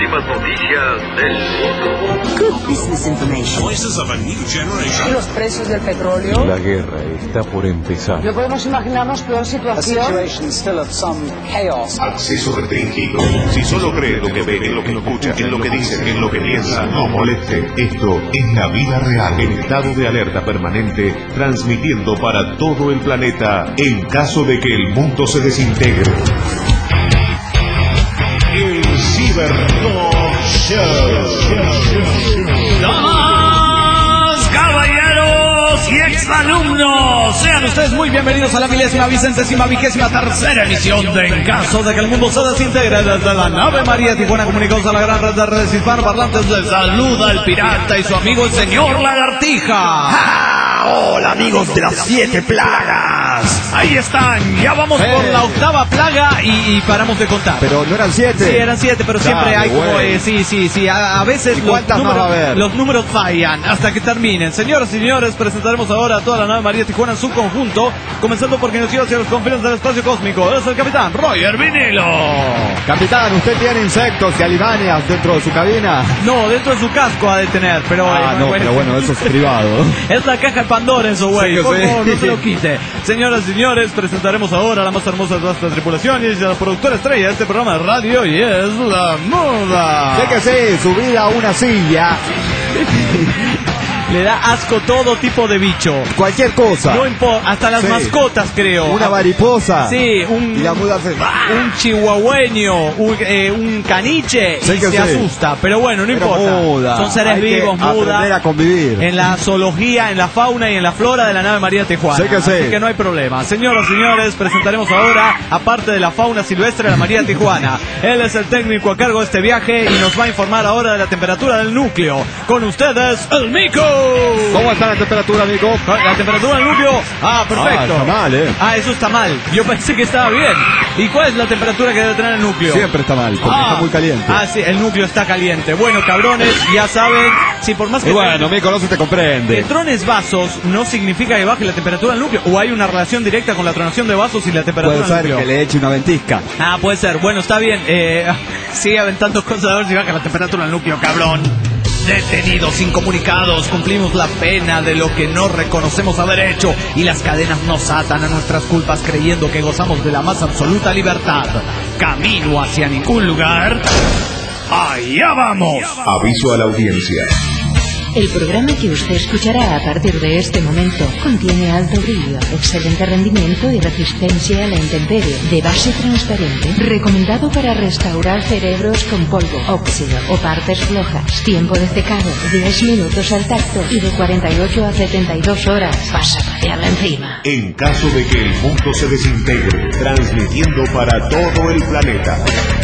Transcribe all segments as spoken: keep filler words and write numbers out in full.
últimas noticias del mundo. Good business information. Voices of a new generation. ¿Y los precios del petróleo? La guerra está por empezar. No podemos imaginarnos peor situación. Acceso restringido. Si solo cree lo que ve, en lo que escucha, en lo que dice, en lo que piensa, no moleste. Esto es la vida real. En estado de alerta permanente, transmitiendo para todo el planeta en caso de que el mundo se desintegre. El Cybertalk Show. Damas, caballeros y exalumnos, sean ustedes muy bienvenidos a la milésima, vicentésima, vigésima tercera emisión de En caso de que el mundo se desintegre, desde la nave María Tijuana, comunicados a la gran red de redes hispanoparlantes. Les saluda el pirata y su amigo el señor Lagartija. ¡Ah! Hola amigos de las siete plagas. Ahí están, ya vamos hey. por la octava plaga y, y paramos de contar. Pero no eran siete. Sí, eran siete, pero siempre Dale, hay como, güey. eh, sí, sí, sí, a, a veces los ¿Cuántas más va a números, haber? los números fallan hasta que terminen. Señoras y señores, presentaremos ahora a toda la nave María Tijuana en su conjunto, comenzando por quien nos lleva hacia los confines del espacio cósmico. Es el capitán Roger Vinilo. Capitán, ¿usted tiene insectos y alimañas dentro de su cabina? No, dentro de su casco ha de tener, pero... Ah, eh, no, pero bueno, eso es privado. Es la caja de Pandora eso, güey. Sí, Por sí. favor, no se lo quite. Señoras y señores, presentaremos ahora a la más hermosa de todas las tripulaciones y a la productora estrella de este programa de radio, y es la Muda. Sé que sí, subida a una silla. Le da asco todo tipo de bicho. Cualquier cosa. No importa, hasta las Sí. mascotas, creo. Una mariposa. Sí, un, Y la muda hace... un chihuahueño, un, eh, un caniche, Sí y que se sí. asusta. Pero bueno, no Pero importa. muda. Son seres Hay que vivos, aprender muda. a convivir. En la zoología, en la fauna y en la flora de la nave María Tijuana. Sí que sí. Así que no hay problema. Señoras y señores, presentaremos ahora, aparte de la fauna silvestre de la María Tijuana. Él es el técnico a cargo de este viaje y nos va a informar ahora de la temperatura del núcleo. Con ustedes, el Mico. ¿Cómo está la temperatura, amigo? La temperatura del núcleo. Ah, perfecto. Ah, está mal, eh. Ah, eso está mal. Yo pensé que estaba bien. ¿Y cuál es la temperatura que debe tener el núcleo? Siempre está mal, porque Ah. está muy caliente. Ah, sí, el núcleo está caliente. Bueno, cabrones, ya saben, si por más que... Y bueno, Mico, no se te que comprende. trones vasos no significa que baje la temperatura del núcleo, o hay una relación directa con la tronación de vasos y la temperatura Puede del ser núcleo. que le eche una ventisca. Ah, puede ser. Bueno, está bien. Eh, sigue aventando cosas a ver si baja la temperatura del núcleo, cabrón. Detenidos, incomunicados, cumplimos la pena de lo que no reconocemos haber hecho y las cadenas nos atan a nuestras culpas creyendo que gozamos de la más absoluta libertad. Camino hacia ningún lugar. ¡Allá vamos! Aviso a la audiencia. El programa que usted escuchará a partir de este momento contiene alto brillo, excelente rendimiento y resistencia a la intemperie, de base transparente, recomendado para restaurar cerebros con polvo, óxido o partes flojas. Tiempo de secado, diez minutos al tacto y de cuarenta y ocho a setenta y dos horas. Vas a patearla encima. En caso de que el mundo se desintegre, transmitiendo para todo el planeta.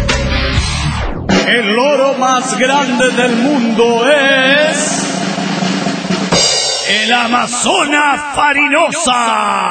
El loro más grande del mundo es... el Amazona farinosa.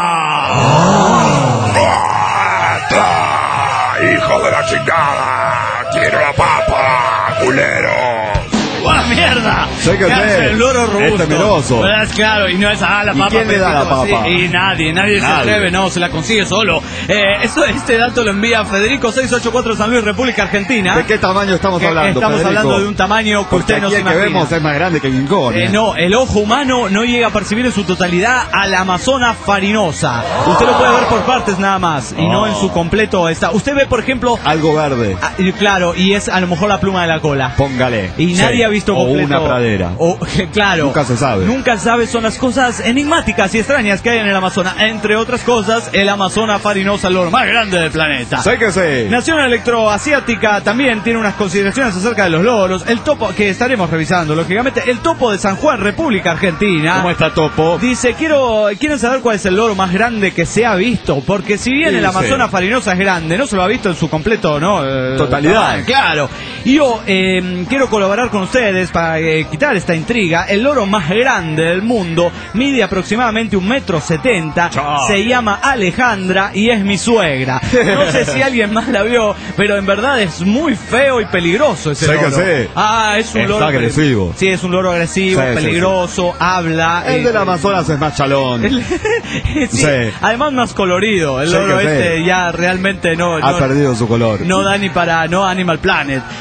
¡Hijo de la chingada! ¡Quiero la papa, culero! ¡Buena mierda! Sé que ¿Qué sé. hace el loro robusto? Es temeroso. ¿Verdad? Claro, y no es a la ¿Y papa. quién le da la perfecto, papa? sí, y nadie, nadie, se Nadie. atreve, no, se la consigue solo. Eh, esto, este dato lo envía Federico seiscientos ochenta y cuatro San Luis, República Argentina. ¿De qué tamaño estamos Que hablando, Estamos Federico? hablando de un tamaño que Porque usted no aquí se el que imagina. vemos es más grande que King Kong, Eh, ¿eh? no, el ojo humano no llega a percibir en su totalidad a la Amazona farinosa. Usted lo puede ver por partes nada más y no en su completo está. Usted ve, por ejemplo, Algo verde. ah, y claro, y es a lo mejor la pluma de la cola. Póngale. Y Sí. nadie ha visto O completo. una pradera. O, claro. Nunca se sabe. Nunca se sabe, son las cosas enigmáticas y extrañas que hay en el Amazonas. Entre otras cosas, el Amazona farinosa, el loro más grande del planeta. Sé que sí. Nación Electroasiática también tiene unas consideraciones acerca de los loros. El topo, que estaremos revisando, lógicamente, el topo de San Juan, República Argentina. ¿Cómo está, Topo? Dice, quiero, quieren saber cuál es el loro más grande que se ha visto, porque si bien Sí, el Amazona sí. farinosa es grande, no se lo ha visto en su completo, ¿no? Eh, Totalidad. ah, claro. Y yo eh, quiero colaborar con ustedes para eh, quitar esta intriga. El loro más grande del mundo mide aproximadamente un metro setenta, Chao. se llama Alejandra y es mi suegra. No sé si alguien más la vio, pero en verdad es muy feo y peligroso ese Sé que loro. sí. Ah, es un Es loro agresivo. Sí, es un loro agresivo, Sí, sí, peligroso, habla. El eh, del Amazonas es más chalón. el- sí, Sí. Además más colorido. El Sí, loro que sí. este ya realmente no, Ha no, perdido su color. no da ni para no Animal Planet.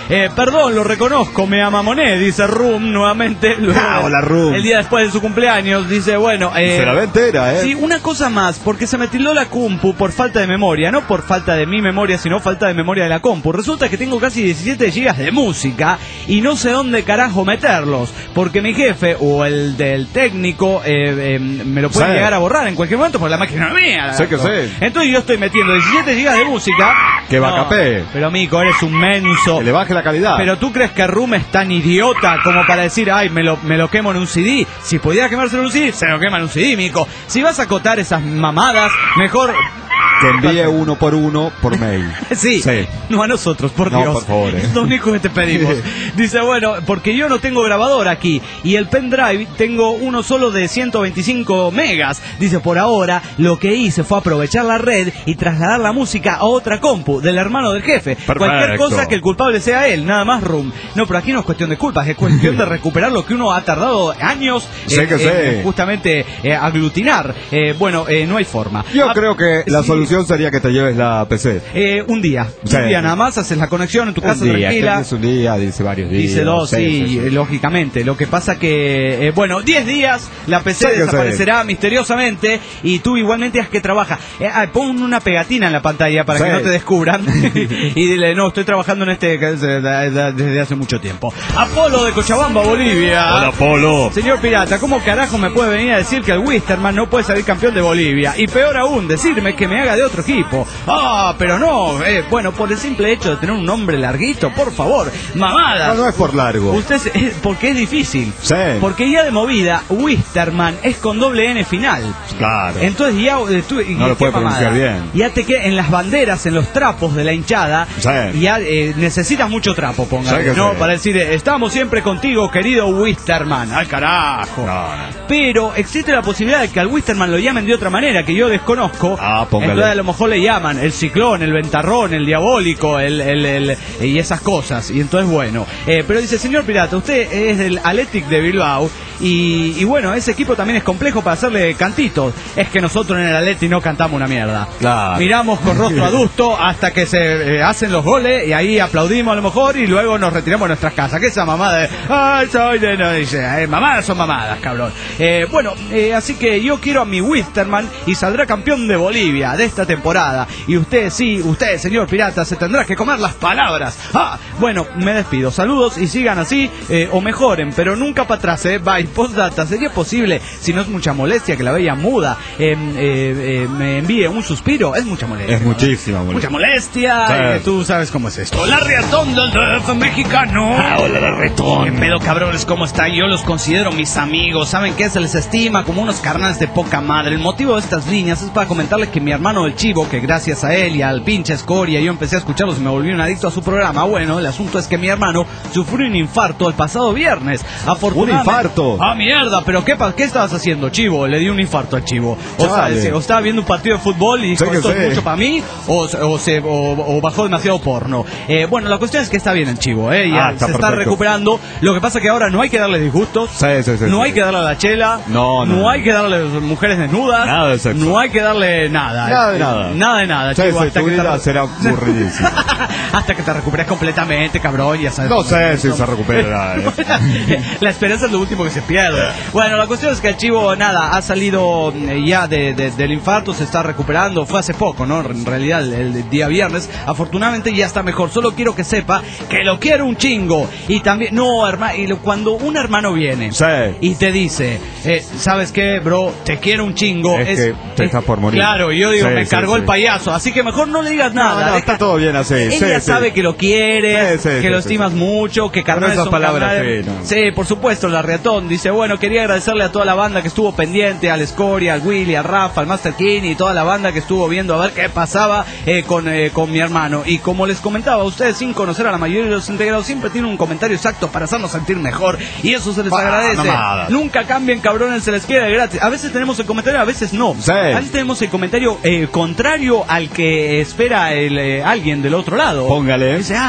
Eh, perdón, lo reconozco, me amamoné, dice Rum nuevamente. Luego, Ah, hola, Rum. El día después de su cumpleaños, dice, bueno... Eh, Se la ve entera, ¿eh? Sí, una cosa más, porque se me tildó la compu por falta de memoria, no por falta de mi memoria, sino falta de memoria de la compu. Resulta que tengo casi diecisiete gigas de música y no sé dónde carajo meterlos, porque mi jefe o el del técnico eh, eh, me lo puede Sí. llegar a borrar en cualquier momento porque la máquina no es mía. Sé que ¿no? sé. Entonces yo estoy metiendo diecisiete gigas de música. Que bacapé. Pero mico, eres un menso. Que le baje la calidad. Pero tú crees que Rum es tan idiota como para decir, ay, me lo, me lo quemo en un C D. Si pudiera quemarse en un C D, se lo quema en un C D, mico. Si vas a acotar esas mamadas, mejor... Que envíe uno por uno por mail. Sí, Sí. no a nosotros, por No, Dios. por favor, eh. Es lo único que te pedimos. Dice, bueno, porque yo no tengo grabador aquí y el pendrive tengo uno solo de ciento veinticinco megas. Dice, por ahora lo que hice fue aprovechar la red y trasladar la música a otra compu del hermano del jefe. Perfecto. Cualquier cosa que el culpable sea él, nada más, Rum. No, pero aquí no es cuestión de culpas, es cuestión de recuperar lo que uno ha tardado años Sé que en, sé. en justamente eh, aglutinar. Eh, bueno, eh, no hay forma. Yo Ah, creo que la sí. solución sería que te lleves la P C. Eh, un día, Sí. un día nada más, haces la conexión en tu casa Un día, tranquila. que dice un día, dice varios días. Dice dos, sí, sí, sí. eh, lógicamente. Lo que pasa que, eh, bueno, diez días la P C Sí que desaparecerá misteriosamente y tú igualmente haz que trabaja. Eh, ah, pon una pegatina en la pantalla para Sí. que no te descubran y dile, no, estoy trabajando en este que es, eh, de- de- desde hace mucho tiempo. Apolo de Cochabamba, Bolivia. Hola, Polo. Señor Pirata, ¿cómo carajo me puede venir a decir que el Wisterman no puede salir campeón de Bolivia? Y peor aún, decirme que me haga de otro equipo. Ah, pero no, eh, bueno, por el simple hecho de tener un nombre larguito, por favor, mamada. No, no es por largo. Usted, se- eh, porque es difícil. Sí. Porque ya de movida, Wisterman es con doble N final. Claro. Entonces ya eh, tú, y- No lo qué puede mamada. pronunciar bien. Ya te queda en las banderas, en los trapos de la hinchada. Sí. Ya eh, necesitas mucho trapo, póngale, Sí que ¿no? sí. Para decir, eh, estamos siempre contigo, querido Wisterman. Al carajo. No, no. Pero existe la posibilidad de que al Wisterman lo llamen de otra manera que yo desconozco. Ah, póngale. Entonces a lo mejor le llaman el ciclón, el ventarrón, el diabólico, el, el, el- y esas cosas. Y entonces bueno. Eh, pero dice, señor Pirata, usted es del Athletic de Bilbao. Y, y bueno, ese equipo también es complejo para hacerle cantitos. Es que nosotros en el Athletic no cantamos una mierda. Claro. Miramos con rostro adusto hasta que se eh, hacen los goles y ahí aplaudimos a lo mejor y luego nos retiramos a nuestras casas. Que esa mamada de, ay, soy de... No, dice, eh, mamadas son mamadas, cabrón. Eh, bueno, eh, así que yo quiero a mi Wisterman y saldrá campeón de Bolivia de esta temporada. Y usted, sí, usted, señor Pirata, se tendrá que comer las palabras. Ah, bueno, me despido. Saludos y sigan así eh, o mejoren, pero nunca para atrás, eh. Bye. Postdata, ¿sería posible, si no es mucha molestia, que la bella muda eh, eh, eh, me envíe un suspiro? Es mucha molestia. Es ¿no? muchísima molestia. Mucha molestia. Sí. eh, tú sabes cómo es esto. La Riatón del D F mexicano. Ah, hola, la Riatón. ¿Qué pedo, cabrones? ¿Cómo están? Yo los considero mis amigos. ¿Saben qué? Se les estima como unos carnales de poca madre. El motivo de estas líneas es para comentarles que mi hermano el Chivo, que gracias a él y al pinche Escoria yo empecé a escucharlos y me volví un adicto a su programa. Bueno, el asunto es que mi hermano sufrió un infarto el pasado viernes. Afortunadamente... ¿Un infarto? Ah, mierda, pero ¿qué, pa- ¿qué estabas haciendo, Chivo? Le di un infarto al Chivo. O sea, Chale. se- o estaba viendo un partido de fútbol y Sé dijo, que esto es sé. mucho para mí, o, se- o, se, o, o bajó demasiado porno. Eh, bueno, la cuestión es que está bien el Chivo, ¿eh? Ya Ah, está se está perfecto. recuperando. Lo que pasa que ahora no hay que darle disgustos. Sí, sí, sí, no sí. hay que darle a la chela. No, no, no. hay que darle mujeres desnudas. Nada de sexo. No hay que darle nada. Nada de Eh, nada. Nada de nada, Sí, Chivo. sí, hasta tu que te vida re- será aburridísima. hasta que te recuperes completamente, cabrón, ya sabes. No cómo sé es si eso. se recupera. eh. La esperanza es lo último que se pierde. Bueno, la cuestión es que el Chivo, nada, ha salido eh, ya de, de- del infarto, se está recuperando. Fue hace poco, ¿no? En realidad, el, el día viernes. Afortunadamente ya está mejor. Solo quiero que sepa que lo quiero un chingo. Y también, no, hermano, y lo- cuando un hermano viene Sí. y te dice, eh, ¿sabes qué, bro? Te quiero un chingo. Es que te estás por morir. Claro, y yo digo, Sí, me sí, cargó sí. el payaso. Así que mejor no le digas No, nada. no, deja- está todo bien así. Ella sí, sabe sí. que lo quieres, Sí, sí, que sí, lo sí, estimas sí. mucho, que Con carnales esas son palabras, carnales. sí, no. Sí, por supuesto, la Riatón dice, bueno, quería agradecerle a toda la banda que estuvo pendiente, al Escoria, al Willy, al Rafa, al Master King y toda la banda que estuvo viendo a ver qué pasaba eh, con, eh, con mi hermano. Y como les comentaba, ustedes sin conocer a la mayoría de los integrados siempre tienen un comentario exacto para hacernos sentir mejor y eso se les Ah, agradece. mamada. Nunca cambien, cabrones, se les quiere gratis. A veces tenemos el comentario, a veces no. Sí. A veces tenemos el comentario eh, contrario al que espera el, eh, alguien del otro lado. Póngale. Dice, ah, yo quería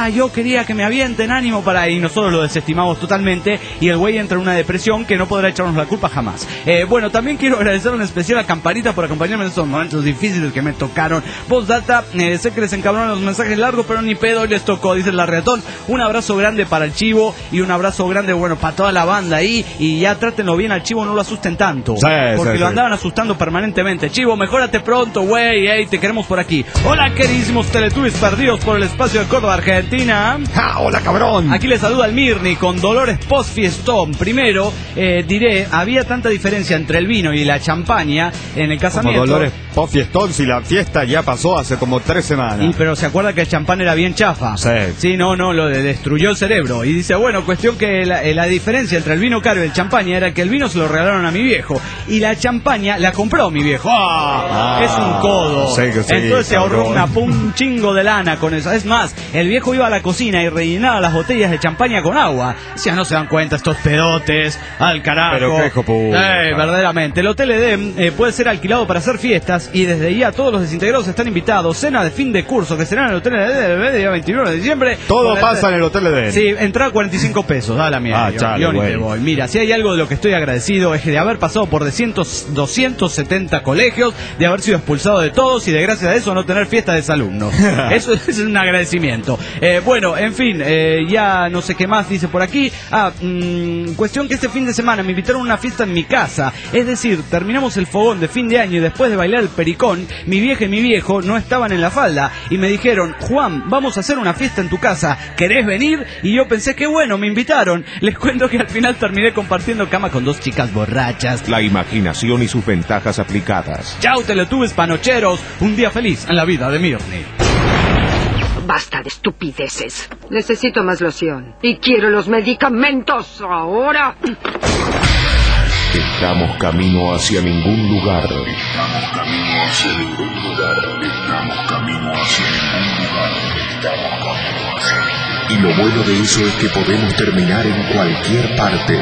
quería que me avienten ánimo para... Y nosotros lo desestimamos totalmente y el güey entra en una depresión que no podrá echarnos la culpa jamás. Eh, bueno, también quiero agradecer en especial a Campanita por acompañarme en estos momentos difíciles que me tocaron. Postdata, eh, sé que les encabronan los mensajes largos, pero ni pedo les tocó, dice la Reatón. Un abrazo grande para el Chivo y un abrazo grande, bueno, para toda la banda ahí. Y ya trátenlo bien al Chivo, no lo asusten tanto. Sí, porque sí, lo andaban sí. asustando permanentemente. Chivo, mejórate pronto, güey, hey, te queremos por aquí. Hola, queridísimos Teletubbies perdidos por el espacio de Córdoba, Argentina. ¡Ja, hola, cabrón! Aquí les saluda el Mirni con dolores post-fiestón. Primero, eh, diré, había tanta diferencia entre el vino y la champaña en el casamiento. Como dolores post-fiestón, si la fiesta ya pasó hace como tres semanas. Y, pero se acuerda que el champán era bien chafa. Sí. Sí, no, no, lo de, destruyó el cerebro. Y dice, bueno, cuestión que la, la diferencia entre el vino caro y el champaña era que el vino se lo regalaron a mi viejo y la champaña la compró mi viejo. ¡Ah! Ah, es un codo. Sí que sí, Entonces se ahorró cabrón. una, un chingo de lana con eso. Es más, el viejo iba a la cocina y rellenaba las botellas de champaña con agua. Ya no se dan cuenta estos pedotes, al carajo. Pero qué hijo puta. Eh, verdaderamente. El Hotel Edén eh, puede ser alquilado para hacer fiestas y desde ya todos los desintegrados están invitados. Cena de fin de curso que será en el Hotel Edén el día veintinueve de diciembre. Todo Con pasa en el Hotel Edén. Sí, entrada cuarenta y cinco pesos, da la mierda. Ah, yo, chale, yo ni güey. te voy. Mira, si hay algo de lo que estoy agradecido es que de haber pasado por doscientos setenta colegios, de haber sido expulsado de todos y de gracias a eso no tener fiesta de exalumnos. Eso es un agradecimiento. Eh, bueno, en fin, eh, ya no sé qué más dice por aquí. Ah, mmm, cuestión que este fin de semana me invitaron a una fiesta en mi casa. Es decir, terminamos el fogón de fin de año y después de bailar el pericón, mi vieja y mi viejo no estaban en la falda y me dijeron, Juan, vamos a hacer una fiesta en tu casa, ¿querés venir? Y yo pensé que bueno, me invitaron. Les cuento que al final terminé compartiendo cama con dos chicas borrachas. La imaginación y sus ventajas aplicadas. Chau, Teletubbies panocheros. Un día feliz en la vida de Mirni. Basta de estupideces. Necesito más loción. Y quiero los medicamentos ahora. Estamos camino hacia ningún lugar. Estamos camino hacia ningún lugar. Estamos camino hacia ningún lugar. Estamos camino hacia ningún lugar. Y lo bueno de eso es que podemos terminar en cualquier parte.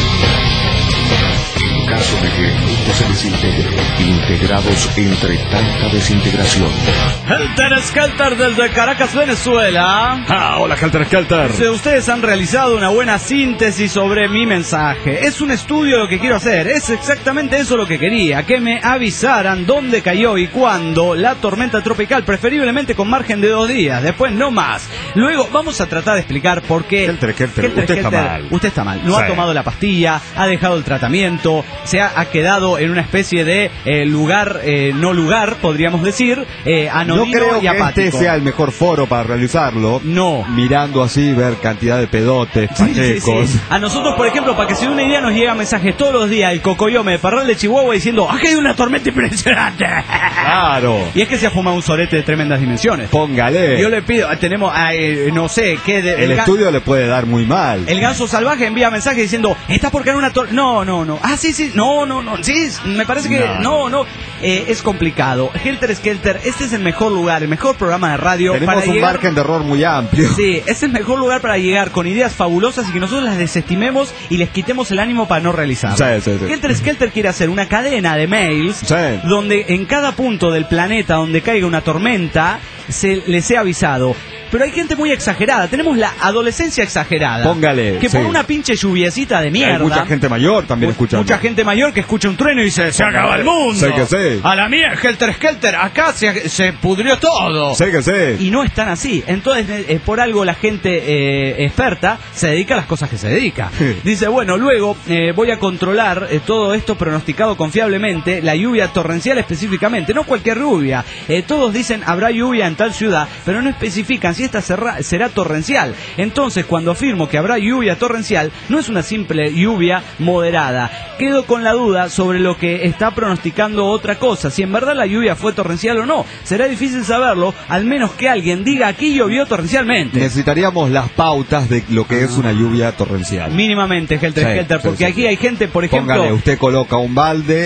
En caso de que el mundo se desintegre, integrados entre tanta desintegración. Helter Skelter desde Caracas, Venezuela. Ah, hola, Helter Skelter. Dice, ustedes han realizado una buena síntesis sobre mi mensaje. Es un estudio lo que quiero hacer. Es exactamente eso lo que quería. Que me avisaran dónde cayó y cuándo la tormenta tropical, preferiblemente con margen de dos días. Después no más. Luego vamos a tratar de explicar por qué. Helter Skelter, usted está mal. Usted está mal. No Sí. ha tomado la pastilla, ha dejado el tratamiento, se ha, ha quedado en una especie de eh, lugar, eh, no lugar, podríamos decir, eh, No anodino creo y que apático. este sea el mejor foro para realizarlo. No. Mirando así, ver cantidad de pedotes, Sí, sí, pachecos. sí. A nosotros, por ejemplo, para que se dé una idea, nos llega mensajes todos los días el Cocoyome de Parral de Chihuahua diciendo ¡aquí hay una tormenta impresionante! Claro. Y es que se ha fumado un sorete de tremendas dimensiones. Póngale. Yo le pido, tenemos, eh, no sé, qué... De, El gan- estudio le puede dar muy mal. El ganso salvaje envía mensaje diciendo, ¿está por caer una tormenta? No, no, no. Ah, sí, sí, no, no, no. Sí, me parece que no, no. Eh, es complicado. Helter Skelter, este es el mejor lugar, el mejor programa de radio. Tenemos para un llegar... margen de error muy amplio. Sí, es el mejor lugar para llegar con ideas fabulosas y que nosotros las desestimemos y les quitemos el ánimo para no realizarlas. Sí, sí, sí. Helter Skelter quiere hacer una cadena de mails Sí. donde en cada punto del planeta donde caiga una tormenta se les sea avisado. Pero hay gente muy exagerada. Tenemos la adolescencia exagerada. Póngale, Que por sí. una pinche lluviecita de mierda. Hay mucha gente mayor también Mu- escuchando. Mucha gente mayor que escucha un trueno y dice, se acaba el mundo. Sí que sí. A la mía, Helter Skelter, acá se, se pudrió todo. Sí que sí. Y no están así. Entonces, eh, por algo la gente eh, experta se dedica a las cosas que se dedica. Dice, bueno, luego eh, voy a controlar eh, todo esto pronosticado confiablemente, la lluvia torrencial específicamente, no cualquier lluvia. Eh, todos dicen, habrá lluvia en tal ciudad, pero no especifican si esta será, será torrencial. Entonces, cuando afirmo que habrá lluvia torrencial, no es una simple lluvia moderada. Quedo con la duda sobre lo que está pronosticando otra cosa, si en verdad la lluvia fue torrencial o no. Será difícil saberlo, al menos que alguien diga aquí llovió torrencialmente. Necesitaríamos las pautas de lo que es una lluvia torrencial. Mínimamente, Helter Sí, Skelter, sí, porque sí, aquí sí. hay gente, por ejemplo... Póngale, usted coloca un balde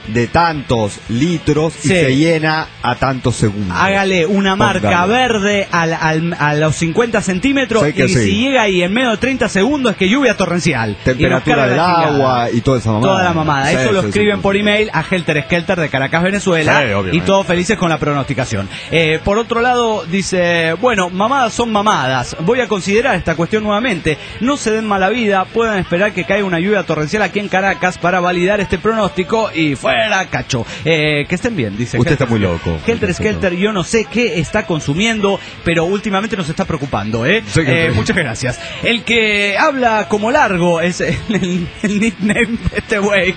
de tantos litros Sí. y se llena a tantos segundos. Hágale una marca Póngale. verde al, al, a los cincuenta centímetros Sé que y sí. si llega ahí en menos de treinta segundos es que lluvia torrencial. Temperatura del agua y toda esa mamada. Toda la mamada. Sí, Eso sí, lo sí, escriben sí. por email a Helter Skelter de Caracas, Venezuela. Sí, obviamente. Y todos felices con la pronosticación. Eh, por otro lado, dice, bueno, mamadas son mamadas. Voy a considerar esta cuestión nuevamente. No se den mala vida. Puedan esperar que caiga una lluvia torrencial aquí en Caracas para validar este pronóstico. Y fuera, cacho. Eh, que estén bien, dice Usted Helter está muy loco. Helter Skelter, yo no sé qué está consumiendo, pero últimamente nos está preocupando, ¿eh? Sí que Eh, sí. muchas gracias. El que habla como largo es el, el- el nickname de este güey.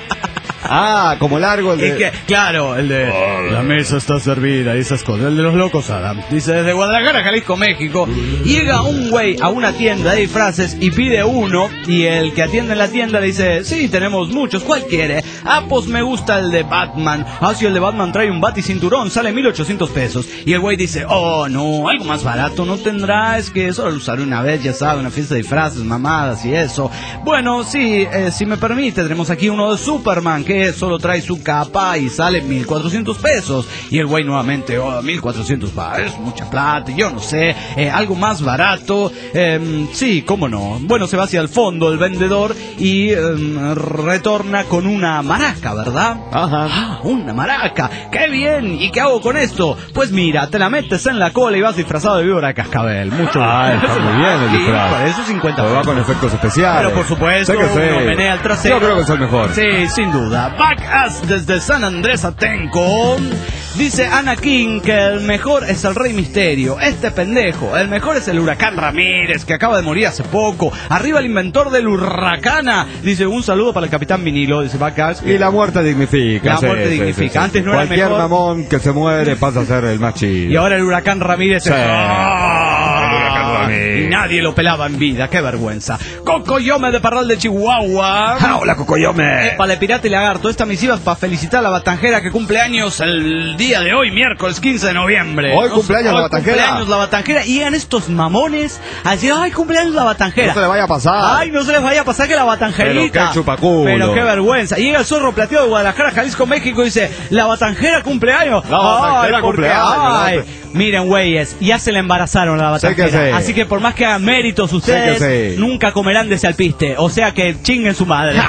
Ah, como largo el de... El que, claro, el de la mesa está servida y esas cosas, el de los locos Adam. Dice, desde Guadalajara, Jalisco, México, llega un güey a una tienda de disfraces y pide uno, y el que atiende en la tienda le dice, sí, tenemos muchos, ¿cuál quiere? Ah, pues me gusta el de Batman. Ah, si el de Batman trae un bat y cinturón, sale mil ochocientos pesos. Y el güey dice, oh, no, algo más barato no tendrá, es que solo lo usaré una vez, ya sabe, una fiesta de disfraces, mamadas y eso. Bueno, sí, eh, si me permite, tenemos aquí uno de Superman, que solo trae su capa y sale mil cuatrocientos pesos. Y el güey nuevamente, oh, mil cuatrocientos va, es mucha plata, yo no sé, eh, algo más barato. Eh, sí, cómo no. Bueno, se va hacia el fondo el vendedor y eh, retorna con una maraca, ¿verdad? Ajá. Ah, una maraca, qué bien. ¿Y qué hago con esto? Pues mira, te la metes en la cola y vas disfrazado de víbora de cascabel. Mucho Ah, está muy bien el Sí, disfraz. para eso cincuenta Pero va pesos. con efectos especiales. Pero por supuesto, Sé que sí. uno menea el trasero. Yo creo que es el mejor. Sí, sin duda. Back Us desde San Andrés Atenco. Dice Anakin que el mejor es el Rey Misterio. Este pendejo. El mejor es el Huracán Ramírez, que acaba de morir hace poco. Arriba el inventor del Hurracana. Dice un saludo para el Capitán Vinilo. Dice Back Us. Y la muerte dignifica. La sí, muerte sí, dignifica. sí, sí. Antes no era el Cualquier mejor. mamón que se muere pasa a ser el más chido. Y ahora el Huracán Ramírez Sí. es... ¡Ah! El Huracán Ramírez. Y nadie lo pelaba en vida, qué vergüenza. Cocoyome de Parral de Chihuahua. Ah, hola, Cocoyome. Epa, de Pirata y Lagarto. Esta misiva es para felicitar a la Batanjera que cumple años el día de hoy, miércoles quince de noviembre. Hoy cumpleaños la Batanjera. Cumpleaños la Batanjera. Y llegan estos mamones a decir, ay, cumpleaños la Batanjera. No se le vaya a pasar. Ay, no se les vaya a pasar que la Batanjerita. Pero qué chupaculo. Pero qué vergüenza. Y llega el Zorro Plateado de Guadalajara, Jalisco, México y dice, la Batanjera cumpleaños. La Batanjera Ay, ¿por qué? cumpleaños, Ay. ¿no? Miren, güeyes, ya se le embarazaron a la Sé que Batanjera. sí. Así que por más que hagan méritos ustedes, Sé que sí. nunca comerán de ese alpiste. O sea que chinguen su madre.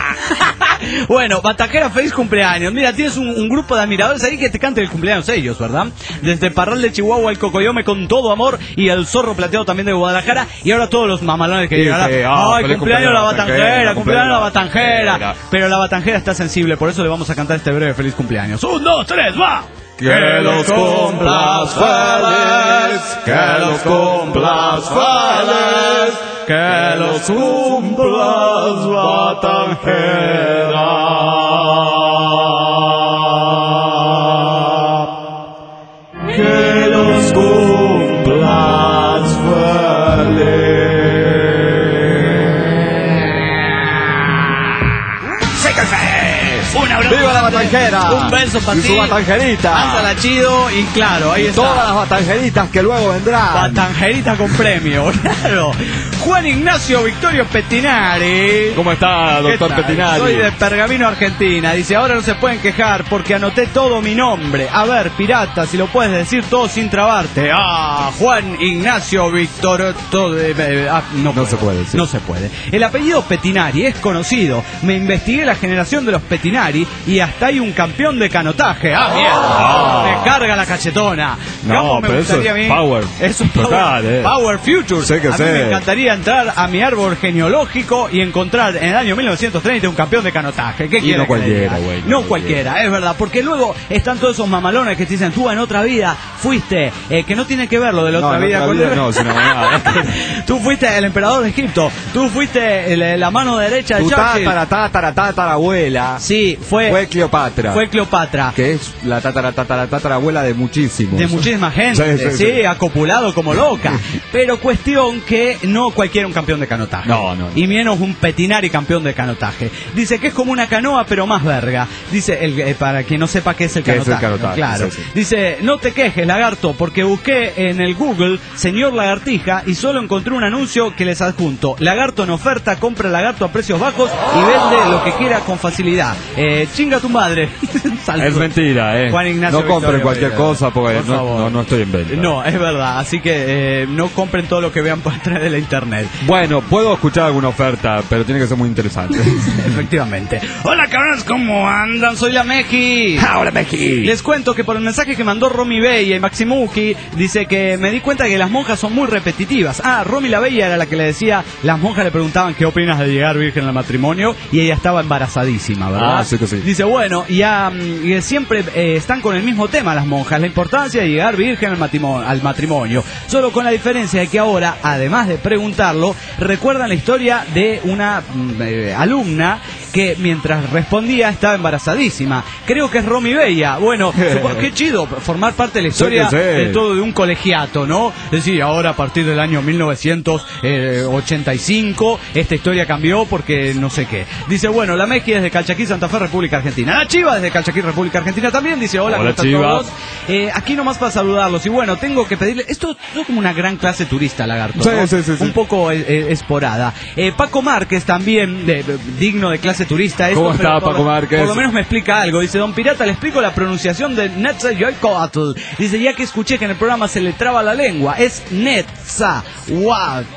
Bueno, Batanjera, feliz cumpleaños. Mira, tienes un, un grupo de admiradores ahí que te canten el cumpleaños ellos, ¿verdad? Desde Parral de Chihuahua, el Cocoyome con todo amor y el Zorro Plateado también de Guadalajara. Y ahora todos los mamalones que Sí, llegarán. sí, ah, Ay, feliz cumpleaños la cumpleaños, Batanjera, cumpleaños la Batanjera. Batanjera. Pero la Batanjera está sensible, por eso le vamos a cantar este breve feliz cumpleaños. Un, dos, tres, va. Que los cumplas feliz, que los cumplas feliz, que los cumplas Batanjera. Que los cumplas feliz. Un abrazo. ¡Viva la Batanjera! Un beso para Y ti. su batanjerita. Pásala chido y claro, ahí está. Todas las batanjeritas que luego vendrán. Batanjerita con premio, claro. Juan Ignacio Victorio Pettinari. ¿Cómo está, ¿Qué doctor tal? Pettinari? Soy de Pergamino, Argentina. Dice, ahora no se pueden quejar porque anoté todo mi nombre. A ver, pirata, si lo puedes decir todo sin trabarte. Ah, Juan Ignacio Victorio... Todo, eh, eh, ah, no, No puedo. se puede, sí. No se puede. El apellido Pettinari es conocido. Me investigué la generación de los Pettinari y hasta hay un campeón de canotaje. Ah, mierda. Me carga la cachetona. No, ¿Cómo me pero eso gustaría es a mí? power. Eso es power, Total, eh. power future. Sé que a mí sé. me encantaría entrar a mi árbol genealógico y encontrar en el año mil novecientos treinta un campeón de canotaje. ¿Qué Y quiere no que le cualquiera, diga? güey, No no cualquiera, es verdad. Porque luego están todos esos mamalones que te dicen, tú en otra vida fuiste, eh, que no tiene que ver lo de la No, otra en vida otra con vida no, sino nada. Tú fuiste el emperador de Egipto, tú fuiste el- la mano derecha de Tu Churchill. tatara, tatara, tatara abuela Sí, fue, fue Cleopatra. fue Cleopatra. Que es la tatara, tatara, tatara abuela de muchísimos. De muchísima gente, Sí, sí, sí, sí. ha copulado como loca. Pero cuestión que no cualquiera un campeón de canotaje. No, no, no. Y menos un Pettinari campeón de canotaje. Dice que es como una canoa, pero más verga. Dice, el, eh, para quien no sepa qué es el ¿Qué es el canotaje. canotaje? Claro. Sí, sí. Dice, no te quejes, lagarto, porque busqué en el Google señor lagartija y solo encontré un anuncio que les adjunto. Lagarto en oferta, compra lagarto a precios bajos y vende lo que quiera con facilidad. Eh, chinga tu madre. madre. Es mentira, eh. Juan Ignacio no compren Victoria cualquier Vidal. cosa porque Por no, favor. no, no estoy en venta. No, es verdad. Así que eh, no compren todo lo que vean por atrás de la internet. Bueno, puedo escuchar alguna oferta, pero tiene que ser muy interesante. Efectivamente. Hola cabrones, ¿cómo andan? Soy la Meji. Ahora Meji. Les cuento que por el mensaje que mandó Romy Bella y Maximuki, dice que me di cuenta que las monjas son muy repetitivas. Ah, Romy la Bella era la que le decía, las monjas le preguntaban qué opinas de llegar virgen al matrimonio y ella estaba embarazadísima, ¿verdad? Ah, sí que sí. Dice, bueno, y, ah, y siempre eh, están con el mismo tema las monjas, la importancia de llegar virgen al matrimonio, al matrimonio. Solo con la diferencia de que ahora, además de preguntarlo, recuerdan la historia de una mm, eh, alumna que mientras respondía estaba embarazadísima. Creo que es Romy Bella. Bueno, supongo, qué chido formar parte de la historia Sí, sí. de todo de un colegiato, ¿no? Es decir, ahora a partir del año mil novecientos ochenta y cinco esta historia cambió porque no sé qué. Dice, bueno, la Meji desde Calchaquí, Santa Fe, República Argentina. La Chiva desde Calchaquí, República Argentina también. Dice, hola, Hola, ¿cómo están Chiva. todos? Eh, aquí nomás para saludarlos. Y bueno, tengo que pedirle... Esto es como una gran clase turista, Lagarto, Sí, ¿no? sí, sí, sí. Un poco eh, eh, esporada. Eh, Paco Márquez también, de- de- digno de clase turista. Esto, ¿Cómo pero está, por Paco lo- Márquez? Por lo menos me explica algo. Dice, don Pirata, le explico la pronunciación de Netzahualcóyotl. Dice, ya que escuché que en el programa se le traba la lengua. Es Netzahualcóyotl.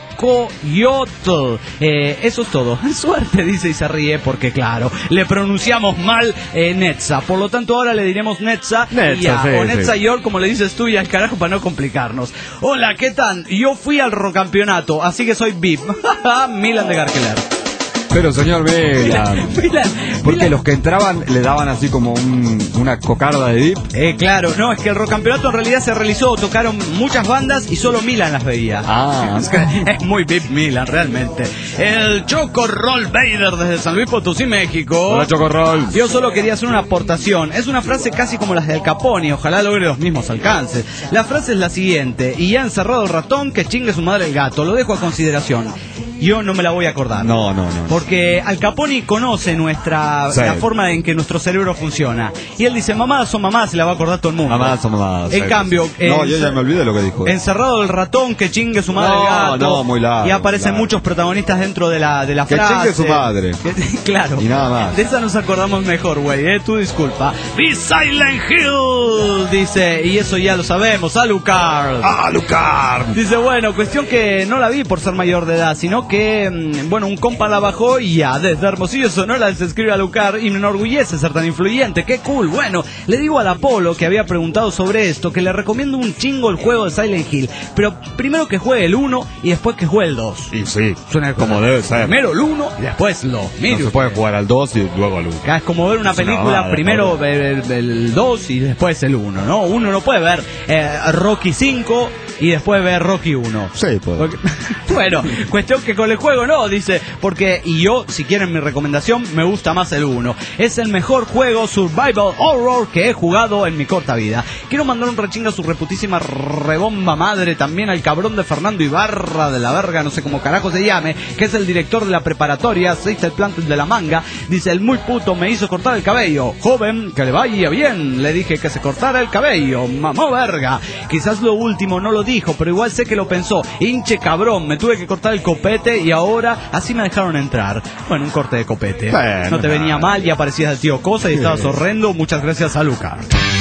Eh, eso es todo. Suerte, dice y se ríe porque, claro, le pronunciamos mal eh, Netza. Por lo tanto, ahora le diremos Netza. Netza, y ya, sí, o sí. Netza York, como le dices tú, y al carajo para no complicarnos. Hola, ¿qué tal? Yo fui al Rocampeonato, así que soy V I P. Milan de Garkeler. Pero señor Vela, Milan, porque Milan- los que entraban le daban así como un, una cocarda de dip. Eh, claro, no, es que el Rocampeonato en realidad se realizó, tocaron muchas bandas y solo Milan las veía. Ah. Es, que es muy V I P Milan, realmente. El Choco Roll Vader desde San Luis Potosí, México. Hola, Choco Roll. Yo solo quería hacer una aportación. Es una frase casi como las de Al Capone y ojalá logre los mismos alcances. La frase es la siguiente: y ya encerrado el ratón, que chingue su madre el gato. Lo dejo a consideración. Yo no me la voy a acordar. No, no, no. Porque Al Capone conoce nuestra Sí. la forma en que nuestro cerebro funciona. Y él dice, mamadas son mamadas, y la va a acordar todo el mundo. Mamadas son mamadas. En sí, cambio, sí, sí. No, en- yo ya me olvidé lo que dijo. Encerrado el ratón, que chingue su madre No, el gato. no, muy largo, Y aparecen largo. muchos protagonistas dentro de la, de la Que frase. chingue su madre. Que- claro. Y nada más. De esa nos acordamos mejor, güey, eh, tú disculpa. Be Silent Hill, dice, y eso ya lo sabemos, Alucard. ¡Ah, Lucar! Dice, bueno, cuestión que no la vi por ser mayor de edad, sino que, mm, bueno, un compa la bajó y ya, desde Hermosillo, Sonora, se escribe a Lucar y me enorgullece ser tan influyente, qué cool. Bueno, le digo al Apolo, que había preguntado sobre esto, que le recomiendo un chingo el juego de Silent Hill, pero primero que juegue el uno y después que juegue el dos. Y sí, Suena como debe ser. Primero el uno y después lo. No se puede jugar al dos y luego al uno. Acá es como ver una Es una película, mamada, primero cabrón. ver el dos y después el uno, ¿no? Uno no puede ver eh, Rocky cinco y después ver Rocky uno. Sí, puede. Porque- bueno, cuestión que con el juego no, dice, porque, y yo, si quieren mi recomendación, me gusta más el uno. Es el mejor juego survival horror que he jugado en mi corta vida. Quiero mandar un rechinga a su reputísima rebomba madre, también al cabrón de Fernando Ibarra de la verga, no sé cómo carajo se llame, que es el director de la preparatoria, se dice el plantel de la manga. Dice, el muy puto me hizo cortar el cabello. Joven, que le vaya bien. Le dije que se cortara el cabello. Mamó verga. Quizás lo último no lo dijo, pero igual sé que lo pensó. Hinche cabrón, me tuve que cortar el copete y ahora así me dejaron entrar. Bueno, un corte de copete. Bueno, no te venía nada. mal y aparecías el tío Cosa y estabas horrendo. Muchas gracias a Luca.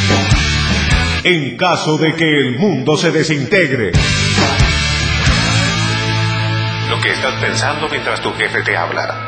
En caso de que el mundo se desintegre. Lo que estás pensando mientras tu jefe te habla.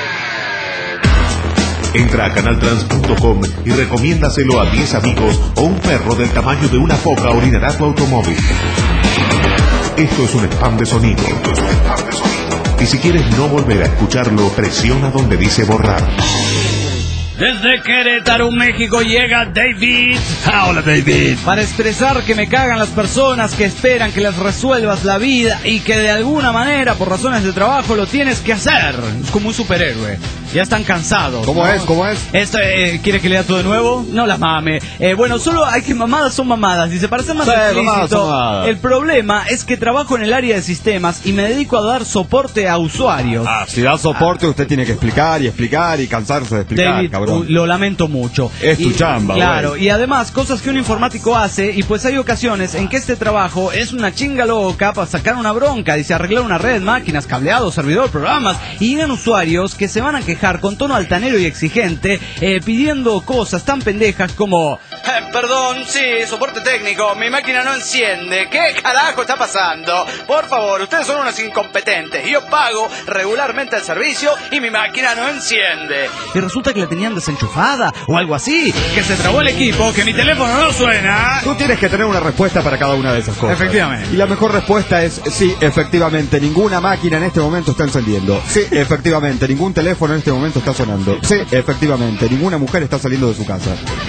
Entra a canaltrans punto com y recomiéndaselo a diez amigos o un perro del tamaño de una foca orinará tu automóvil. Esto es un spam de sonido. Esto es un spam de sonido. Y si quieres no volver a escucharlo, presiona donde dice borrar. Desde Querétaro, México, llega David. Hola, David. Para expresar que me cagan las personas que esperan que les resuelvas la vida y que de alguna manera, por razones de trabajo, lo tienes que hacer. Es como un superhéroe. Ya están cansados. ¿Cómo ¿no? es? ¿Cómo es? Esto, eh, ¿quiere que lea todo de nuevo? No las mame. Eh, bueno, solo hay que mamadas son mamadas. Dice, para ser más Sí, mamadas explícito, son mamadas. el problema es que trabajo en el área de sistemas y me dedico a dar soporte a usuarios. Ah, si da soporte, usted tiene que explicar y explicar y cansarse de explicar, David, cabrón. cabrón. Lo lamento mucho. Es tu y, chamba, Claro, güey. y además, cosas que un informático hace, y pues hay ocasiones en que este trabajo es una chinga loca para sacar una bronca, dice arreglar una red, máquinas, cableados, servidor, programas, y llegan usuarios que se van a quejar con tono altanero y exigente, eh, pidiendo cosas tan pendejas como... Eh, perdón, sí, soporte técnico, mi máquina no enciende, ¿qué carajo está pasando? Por favor, ustedes son unos incompetentes, yo pago regularmente el servicio y mi máquina no enciende. Y resulta que la tenían desenchufada o algo así, que se trabó el equipo, que mi teléfono no suena. Tú tienes que tener una respuesta para cada una de esas cosas. Efectivamente. Y la mejor respuesta es, sí, efectivamente, ninguna máquina en este momento está encendiendo. Sí, efectivamente, ningún teléfono en este momento está sonando. Sí, efectivamente, ninguna mujer está saliendo de su casa.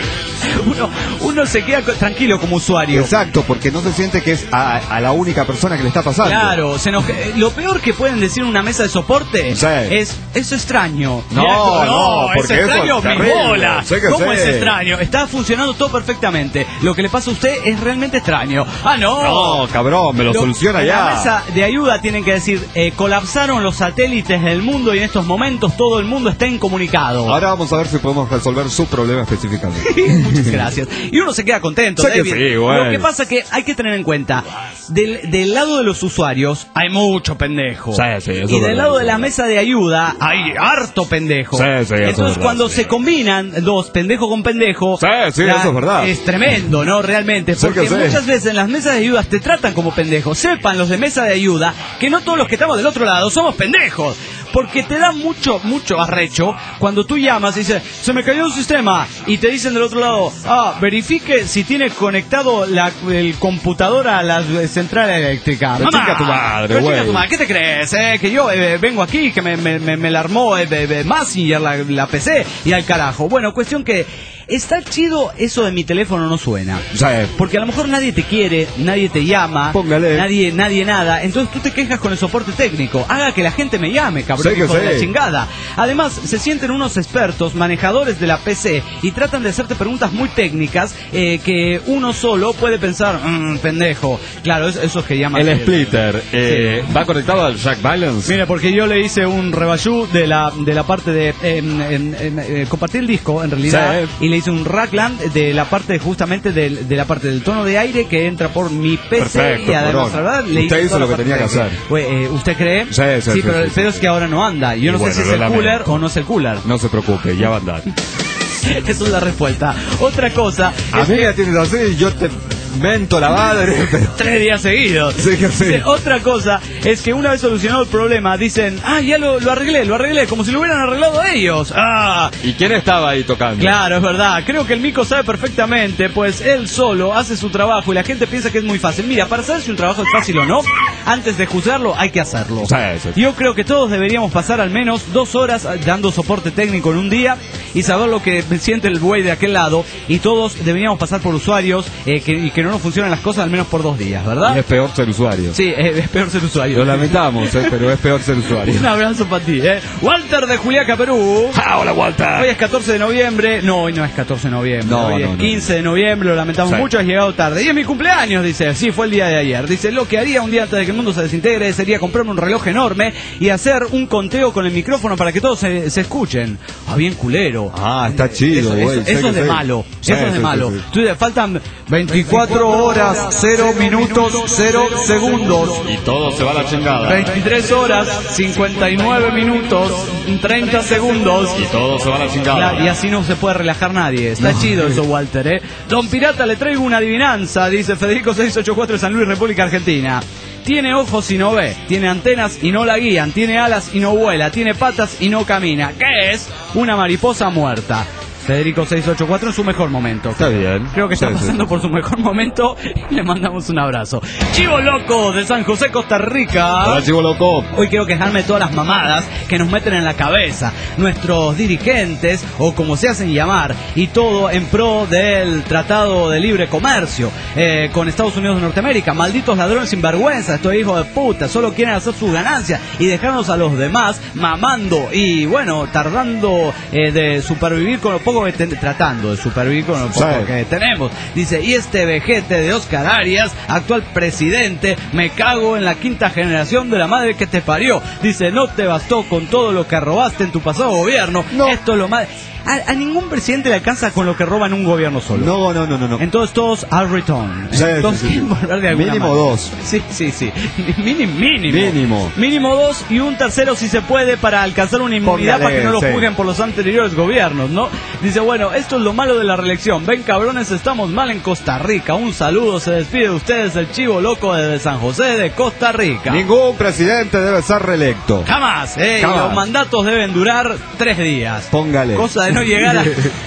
Uno, uno se queda tranquilo como usuario. Exacto, porque no se siente que es a, a la única persona que le está pasando. Claro, se nos, lo peor que pueden decir en una mesa de soporte sí. es, es extraño. No, Mirá, no, no, porque es extraño, eso es mi terrible. bola. Sí que ¿Cómo sí. es extraño? Está funcionando todo perfectamente. Lo que le pasa a usted es realmente extraño. Ah, no. No, cabrón, me lo, lo soluciona en ya. la mesa de ayuda tienen que decir, eh, colapsaron los satélites del mundo y en estos momentos todo el mundo está incomunicado. Ahora vamos a ver si podemos resolver su problema específicamente. Muchas gracias. Y uno se queda contento, sé que David. sí, bueno. Lo que pasa es que hay que tener en cuenta, del, del lado de los usuarios hay mucho pendejo. Sí, sí, eso y es del verdad, lado de eso la es mesa de ayuda hay harto pendejo. Sí, sí, eso es Entonces verdad, cuando sí. se combinan dos pendejo con pendejo, sí, sí, la, eso es verdad. Es tremendo, ¿no? Realmente. Sí Porque que sí. muchas veces en las mesas de ayuda te tratan como pendejos. Sepan los de mesa de ayuda que no todos los que estamos del otro lado somos pendejos. Porque te da mucho, mucho arrecho cuando tú llamas y dices, se me cayó un sistema. Y te dicen del otro lado, ah, verifique si tiene conectado la, el computador a la central eléctrica. Pero Mamá, chica tu madre, pero chica güey. tu madre, ¿qué te crees? Eh? Que yo eh, vengo aquí, que me, me, me, me la armó eh, eh, Massinger, la, la P C, y al carajo. Bueno, cuestión que está chido eso de mi teléfono no suena. Sí. Porque a lo mejor nadie te quiere, nadie te llama, Póngale. nadie, nadie nada. Entonces tú te quejas con el soporte técnico. Haga que la gente me llame, cabrón, Sí que hijo de la sí. chingada. Además, se sienten unos expertos, manejadores de la P C, y tratan de hacerte preguntas muy técnicas eh, que uno solo puede pensar, mmm, pendejo. Claro, eso, eso es que llaman. El splitter eh, Sí. va conectado al Jack Balance. Mira, porque yo le hice un rebayú de la de la parte de em, em, em, eh, compartir el disco, en realidad, Sí. y le hice un rackland de la parte justamente del, de la parte del tono de aire que entra por mi P C. Perfecto, Y además, cabrón. ¿verdad? Le Usted hice hizo toda lo la que tenía parte que técnica. hacer. Pues, eh, ¿usted cree? Sí, sí, sí, pero sí, el peor sí, es que ahora no anda. Yo Y no bueno, sé si lo es el cooler lamento. o no es el cooler. No se preocupe, ya va a andar. Esa es la respuesta. Otra cosa A es mí que- la tienes así y yo te mento la madre. Pero... tres días seguidos. Sí, que sí. Sí, otra cosa es que una vez solucionado el problema, dicen, ah, ya lo, lo arreglé, lo arreglé, como si lo hubieran arreglado ellos. Ah, ¿Y quién estaba ahí tocando? claro, es verdad. Creo que el Mico sabe perfectamente, pues él solo hace su trabajo y la gente piensa que es muy fácil. Mira, para saber si un trabajo es fácil o no, antes de juzgarlo hay que hacerlo. Sí, sí, sí. Yo creo que todos deberíamos pasar al menos dos horas dando soporte técnico en un día y saber lo que siente el buey de aquel lado, y todos deberíamos pasar por usuarios eh, que, y que no nos funcionan las cosas al menos por dos días, Y ¿verdad? es peor ser usuario. Sí, eh, es peor ser usuario. Lo lamentamos, eh, pero es peor ser usuario. Un abrazo para ti, ¿eh? Walter de Juliaca, Perú. Ah, hola, Walter. Hoy es catorce de noviembre. No, hoy no es catorce de noviembre. No, hoy no, es no. quince de noviembre. Lo lamentamos Sí. mucho. Has llegado tarde. Y es mi cumpleaños, dice. Sí, fue el día de ayer. Dice, lo que haría un día antes de que el mundo se desintegre sería comprarme un reloj enorme y hacer un conteo con el micrófono para que todos se, se escuchen. Ah, bien culero. Ah, está chido, Eso, güey. eso- sé eso que es de sí. malo. Sí, Eso es de sí, malo. sí, sí. Tú dices, faltan veinticuatro horas, cero minutos, cero segundos. Y todo se va a la chingada. veintitrés horas, cincuenta y nueve minutos, treinta segundos. Y todo se va a la chingada. Claro, y así no se puede relajar nadie. Está No. chido eso, Walter, ¿eh? Don Pirata, le traigo una adivinanza, dice Federico seiscientos ochenta y cuatro de San Luis, República Argentina. Tiene ojos y no ve, tiene antenas y no la guían, tiene alas y no vuela, tiene patas y no camina. ¿Qué es? Una mariposa muerta. Federico seiscientos ochenta y cuatro en su mejor momento. Está bien. Creo que está Sí, sí, pasando sí. por su mejor momento y le mandamos un abrazo. Chivo Loco de San José, Costa Rica. Hola, chivo loco. Hoy quiero quejarme de todas las mamadas que nos meten en la cabeza nuestros dirigentes, o como se hacen llamar, y todo en pro del Tratado de Libre Comercio eh, con Estados Unidos de Norteamérica. Malditos ladrones sinvergüenza, estos hijos de puta, solo quieren hacer sus ganancias y dejarnos a los demás mamando y, bueno, tardando eh, de supervivir con lo poco que ten- tratando de supervivir con lo poco Sí. que tenemos. Dice, y este vejete de Oscar Arias, actual presidente, me cago en la quinta generación de la madre que te parió. Dice, no te bastó con todo lo que robaste en tu pasado gobierno. No. Esto es lo más... a, a ningún presidente le alcanza con lo que roba en un gobierno solo. No, no, no, no. no. Entonces todos al return. Sí, Entonces sí, sí. quieren volver de alguna Mínimo manera. dos. Sí, sí, sí. Mínimo, mínimo. Mínimo. Mínimo dos y un tercero si se puede para alcanzar una inmunidad. Póngale, para que no lo sí. juzguen por los anteriores gobiernos, ¿no? Dice, bueno, esto es lo malo de la reelección. Ven, cabrones, estamos mal en Costa Rica. Un saludo, se despide de ustedes el chivo loco de San José de Costa Rica. Ningún presidente debe ser reelecto. Jamás, ¿eh? Jamás. Y los mandatos deben durar tres días. Póngale. Cosa de no llegar a...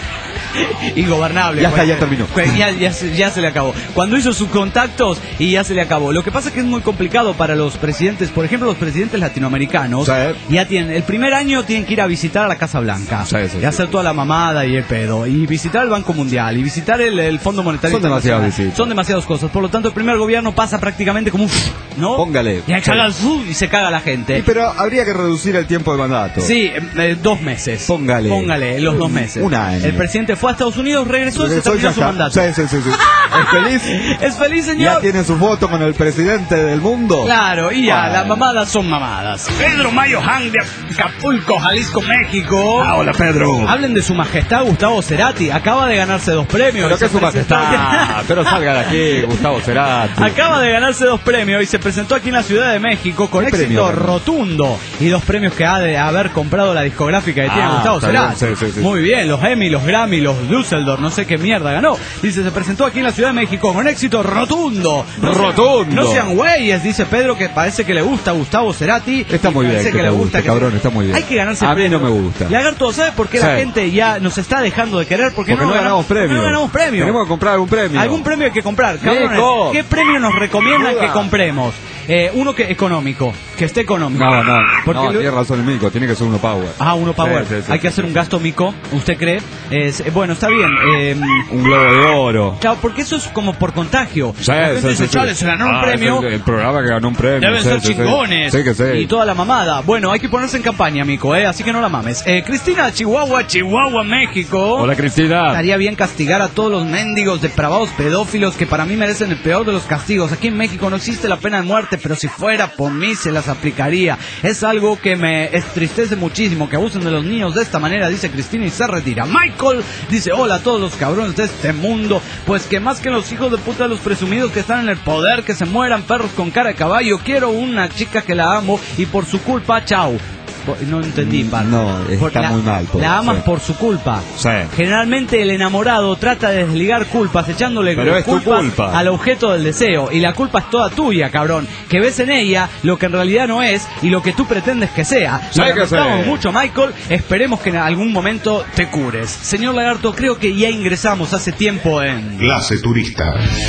Ingobernable. Ya está, pues. ya terminó. Pues ya, ya, se- ya se le acabó. Cuando hizo sus contactos y ya se le acabó. Lo que pasa es que es muy complicado para los presidentes, por ejemplo, los presidentes latinoamericanos. Sí. Ya tienen, el primer año tienen que ir a visitar a la Casa Blanca. Sí, sí, y sí. hacer toda la mamada y el pedo. Y visitar el Banco Mundial. Y visitar el, el Fondo Monetario Son demasiadas Internacional. visitas. Son demasiadas cosas. Por lo tanto, el primer gobierno pasa prácticamente como un... ¿no? Póngale. Y ahí caga el fu- y se caga la gente. Y pero habría que reducir el tiempo de mandato. Sí, eh, dos meses. Póngale. Póngale, los dos meses. Un año. El presidente fue a Estados Unidos, regresó y se Regresó y terminó ya su está. mandato. Sí, sí, sí, sí. ¿Es feliz? Es feliz, Ya señor. tiene su foto con el presidente del mundo. Claro, y ya, Bueno. las mamadas son mamadas. Pedro Mayo Han de Acapulco, Jalisco, México. Ah, hola, Pedro. Hablen de su majestad Gustavo Cerati. Acaba de ganarse dos premios. Pero y que se su presentó- majestad. Pero salga de aquí, Gustavo Cerati. Acaba de ganarse dos premios y se presentó aquí en la Ciudad de México con ¿Qué éxito premio? rotundo. Y dos premios que ha de haber comprado la discográfica que tiene Ah, Gustavo está bien, Cerati. sí, sí, sí. Muy bien, los Emmy, los Grammy, los Düsseldorf, no sé qué mierda ganó. Dice, se presentó aquí en la Ciudad de México con éxito rotundo. No sean- Rotundo. No sean güeyes, dice Pedro, que parece que le gusta a Gustavo Cerati. Está muy Y bien parece que que te le gusta guste, que cabrón, se- está muy bien. Hay que ganarse A mí premios. no me gusta. Lagarto, ¿sabe por qué la Sí. gente ya nos está dejando de querer? Porque, Porque no, ganamos premio. No ganamos premio. Tenemos que comprar algún premio. Algún premio hay que comprar. Cabrones, Nico. ¿qué premio nos recomiendan Ayuda. que compremos? Eh, uno que económico, que esté económico. No, no, Porque no, lo- tiene razón el Mico, tiene que ser uno power. Ah, uno power. Sí, sí, sí, hay que sí, hacer sí. un gasto mico, ¿usted cree? Es, eh, bueno, está bien. eh, Un globo de oro. claro, porque eso es como por contagio. Sí, La gente sí, dice, sí, chale, sí. se ganó un Ah, premio. es el, el programa que ganó un premio. Deben sí, ser sí, sí. chingones. Sí, que sí. Y toda la mamada. Bueno, hay que ponerse en campaña, mico, ¿eh? Así que no la mames. Eh, Cristina, Chihuahua, Chihuahua, México. Hola, Cristina. Estaría bien castigar a todos los mendigos, depravados, pedófilos que para mí merecen el peor de los castigos. Aquí en México no existe la pena de muerte, pero si fuera por mí se las aplicaría. Es algo que me entristece muchísimo, que abusen de los niños de esta manera, dice Cristina y se retira. Michael dice, hola a todos los cabrones de este mundo, pues que más que los hijos de puta, los presumidos que están en el poder, que se mueran perros con cara de caballo, quiero una chica que la amo y por su culpa, chao. No entendí, Bart. No, está Por- la- muy mal, por- La amas sí. por su culpa. Sí. Generalmente el enamorado trata de desligar culpas, echándole Pero es tu culpas culpa. al objeto del deseo. Y la culpa es toda tuya, cabrón. Que ves en ella lo que en realidad no es y lo que tú pretendes que sea. Sí Lo que lamentamos sí. mucho, Michael. Esperemos que en algún momento te cures. Señor Lagarto, creo que ya ingresamos hace tiempo en... Clase turista.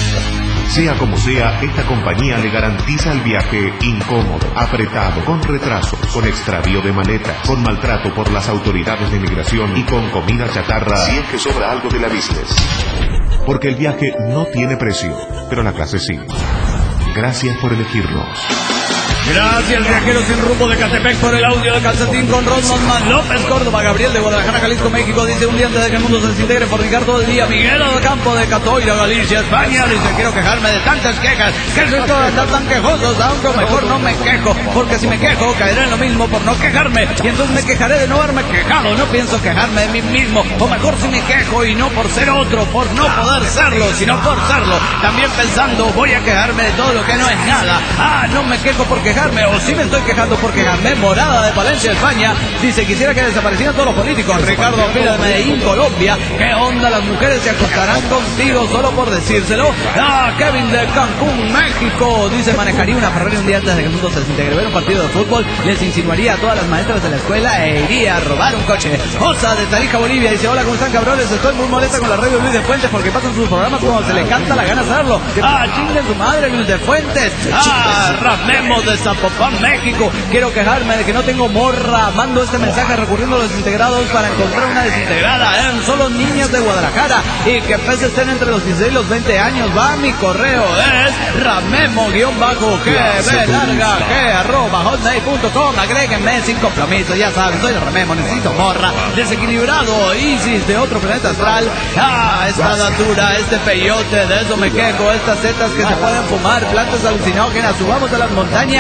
Sea como sea, esta compañía le garantiza el viaje incómodo, apretado, con retrasos, con extravío de maletas, con maltrato por las autoridades de inmigración y con comida chatarra si es que sobra algo de la business. Porque el viaje no tiene precio, pero la clase sí. Gracias por elegirnos. Gracias, viajeros sin rumbo de Catepec, por el audio de Calcetín con Rodman Man López Córdoba. Gabriel de Guadalajara, Jalisco, México, dice: un día antes de que el mundo se desintegre, fornicar todo el día. Miguel del Campo de Catoira, Galicia, España, dice: quiero quejarme de tantas quejas, que es esto de estar tan quejosos, aunque mejor no me quejo, porque si me quejo caeré en lo mismo por no quejarme, y entonces me quejaré de no haberme quejado. No pienso quejarme de mí mismo, o mejor si me quejo y no por ser otro, por no poder serlo, sino por serlo. También pensando, voy a quejarme de todo lo que no es nada. Ah, no me quejo por quejarme, o sí me estoy quejando por quejarme. Morada de Valencia, España, dice: quisiera que desaparecieran todos los políticos. Ricardo Pira de Medellín, Colombia: ¿qué onda? Las mujeres se acostarán contigo solo por decírselo. Ah, Kevin de Cancún, México, dice: manejaría una Ferrari un día antes de que el mundo se desintegre. Ver un partido de fútbol, les insinuaría a todas las maestras de la escuela e iría a robar un coche. Osa de Tarija, Bolivia, dice: hola, ¿cómo están, cabrones? Estoy muy molesta con la radio Luis de Fuentes porque pasan sus programas como se le canta la gana hacerlo. Ah, chinguen su madre, Luis de Fuentes. Ah, Ramemos de Zapopan, México: quiero quejarme de que no tengo morra. Mando este mensaje recurriendo a los desintegrados para encontrar una desintegrada. Eran solo niñas de Guadalajara y que peces estén entre los dieciséis y los veinte años. Va, mi correo es ramemo guión bajo g b larga g arroba hotmail punto com. Agréguenme sin compromiso, ya saben, soy de Ramemo, necesito morra. Desequilibrado, Isis de otro planeta astral. Ah, esta datura, este peyote, de eso me quejo. Estas setas que se pueden fumar, plantas alucinógenas. Subamos a las montañas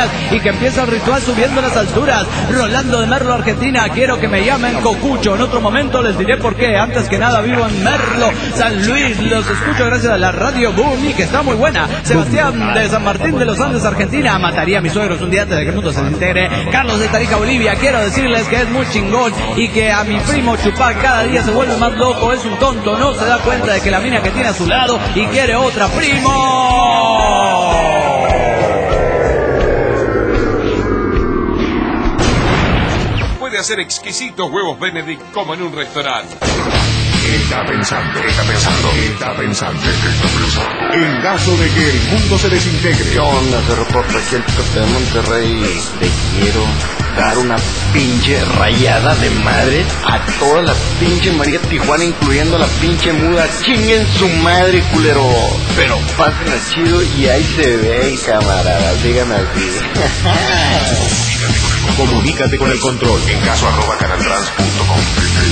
y que empieza el ritual subiendo las alturas. Rolando de Merlo, Argentina, quiero que me llamen Cocucho. En otro momento les diré por qué. Antes que nada vivo en Merlo, San Luis. Los escucho gracias a la radio Boom, que está muy buena. Sebastián de San Martín de los Andes, Argentina. Mataría a mis suegros un día antes de que el mundo se entere. Carlos de Tarija, Bolivia. Quiero decirles que es muy chingón y que a mi primo Chupac cada día se vuelve más loco. Es un tonto, no se da cuenta de que la mina que tiene a su lado y quiere otra. ¡Primo! Puede hacer exquisitos huevos Benedict como en un restaurante. Está pensando, está pensando, está pensando, está pensando. En caso de que el mundo se desintegre. ¿Qué onda, Cerro Porta? Aquí el Picante de Monterrey. Te quiero dar una pinche rayada de madre a toda la pinche María Tijuana, incluyendo a la pinche muda. Chinguen su madre, culero. Pero pasen al chido y ahí se ven, camaradas. Díganme así. Comunícate con el control en caso arroba canaltrans punto com.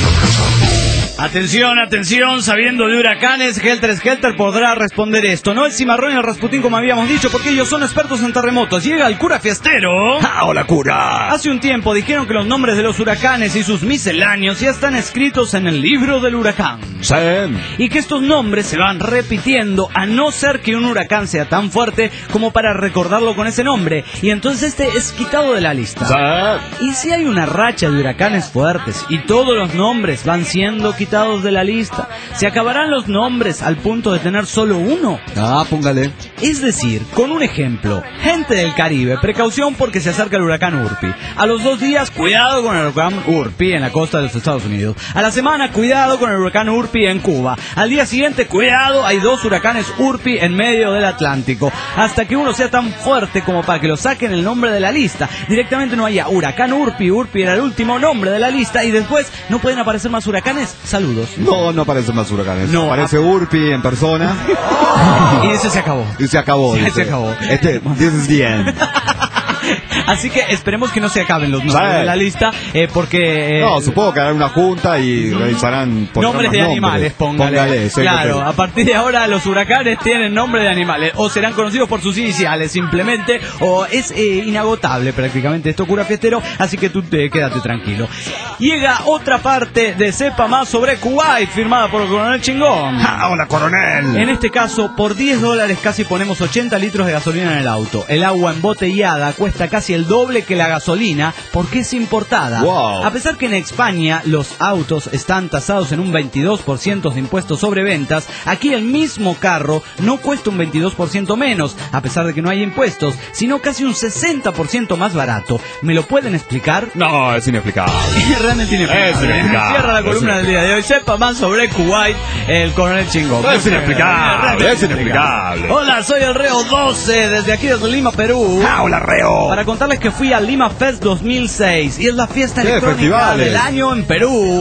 Atención, atención, sabiendo de huracanes, Helter Skelter podrá responder esto. No el Cimarrón y el Rasputín como habíamos dicho, porque ellos son expertos en terremotos. Llega el cura fiestero. ¡Ah, hola, cura! Hace un tiempo dijeron que los nombres de los huracanes y sus misceláneos ya están escritos en el libro del huracán. Sí. Y que estos nombres se van repitiendo a no ser que un huracán sea tan fuerte como para recordarlo con ese nombre. Y entonces este es quitado de la lista. Sí. Y si hay una racha de huracanes fuertes y todos los nombres van siendo quitados de la lista, ¿se acabarán los nombres al punto de tener solo uno? Ah, póngale. Es decir, con un ejemplo, gente del Caribe, precaución porque se acerca el huracán Urpi. A los dos días, cuidado con el huracán Urpi en la costa de los Estados Unidos. A la semana, cuidado con el huracán Urpi en Cuba. Al día siguiente, cuidado, hay dos huracanes Urpi en medio del Atlántico. Hasta que uno sea tan fuerte como para que lo saquen el nombre de la lista. Directamente no haya huracán Urpi, Urpi era el último nombre de la lista y después no pueden aparecer más huracanes. Saludos. No, no aparecen más huracanes. No, aparece Urpi en persona. Y ese se acabó. Y se acabó. Sí, dice. se acabó. Este, this is the end. Así que esperemos que no se acaben los nombres ¿Sabe? de la lista, eh, porque... Eh, No, supongo que hará una junta y realizarán... nombres de animales, póngale. Póngale, sí, claro, sí. a partir de ahora los huracanes tienen nombre de animales, o serán conocidos por sus iniciales simplemente, o es eh, inagotable prácticamente esto, cura fiestero, así que tú te, quédate tranquilo. Llega otra parte de Sepa Más sobre Kuwait, firmada por el coronel Chingón. ¡Ah, hola, coronel! En este caso, por diez dólares casi ponemos ochenta litros de gasolina en el auto. El agua embotellada cuesta casi el doble que la gasolina porque es importada. Wow. A pesar que en España los autos están tasados en un veintidós por ciento de impuestos sobre ventas, aquí el mismo carro no cuesta un veintidós por ciento menos, a pesar de que no hay impuestos, sino casi un sesenta por ciento más barato. ¿Me lo pueden explicar? No, es inexplicable. Realmente inexplicable. Es inexplicable. Cierra la columna del día de hoy. Sepa más sobre Kuwait, el coronel Chingón. Es inexplicable, es inexplicable. Hola, soy el Reo doce, desde aquí desde Lima, Perú. ¡Ah, hola, Reo! Para contarles que fui al Lima Fest dos mil seis y es la fiesta ¿Qué electrónica festivales? del año en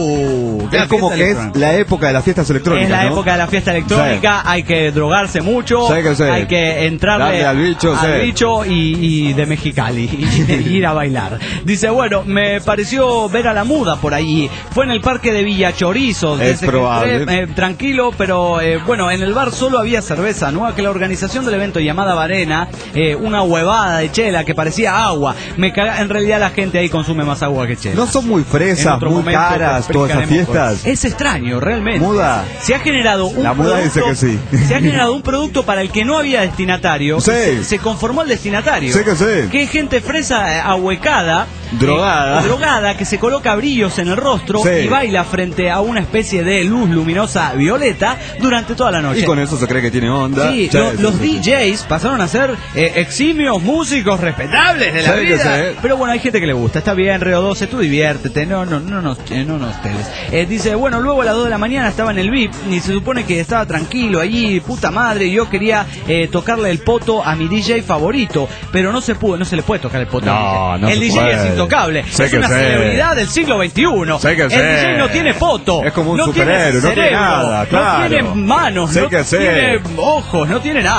Perú. Es La como fiesta que es electrónica. la época de las fiestas electrónicas, Es la ¿no? época de la fiesta electrónica, Sí. hay que drogarse mucho, Sí que sí. hay que entrarle Darle al bicho, al sí. bicho y, y de Mexicali, y ir a bailar. Dice, bueno, me pareció ver a la muda por ahí, fue en el parque de Villa Chorizos, Es desde que probable. entré, eh, tranquilo, pero eh, bueno, en el bar solo había cerveza, ¿no? Que la organización del evento llamada Varena, eh, una huevada de chela que parecía agua, me caga, en realidad la gente ahí consume más agua que chela. ¿No son muy En fresas, otro muy momento caras te todas esas explicaremos por fiestas? qué. Es extraño, realmente. Muda. Se ha generado un La muda dice producto- que sí. Se ha generado un producto para el que no había destinatario. Sí. Se, se conformó el destinatario. Sí que sí. Que es gente fresa eh, ahuecada. Drogada. eh, drogada, que se coloca brillos en el rostro Sí. y baila frente a una especie de luz luminosa violeta durante toda la noche. Y con eso se cree que tiene onda. Sí, Sí, lo- sí, los sí. D Js pasaron a ser eh, eximios músicos respetables de la Sí, que vida. sí. Pero bueno, hay gente que le gusta. Está bien, Reo doce, tú diviértete. No, no, no nos, eh, no nos teles. Eh, dice, bueno, luego a las dos de la mañana estaba en el V I P y se supone que estaba tranquilo allí, puta madre. Yo quería eh, tocarle el poto a mi D J favorito, pero no se pudo, no se le puede tocar el poto. No, al D J. no el se D J puede. es intocable. Sé es que una sé. celebridad del siglo veintiuno. Sé que el sé. D J no tiene poto. Es como un no superhéroe, tiene no tiene cerebro, nada, no claro. tiene manos, Sé no que sé. tiene ojos, no tiene nada.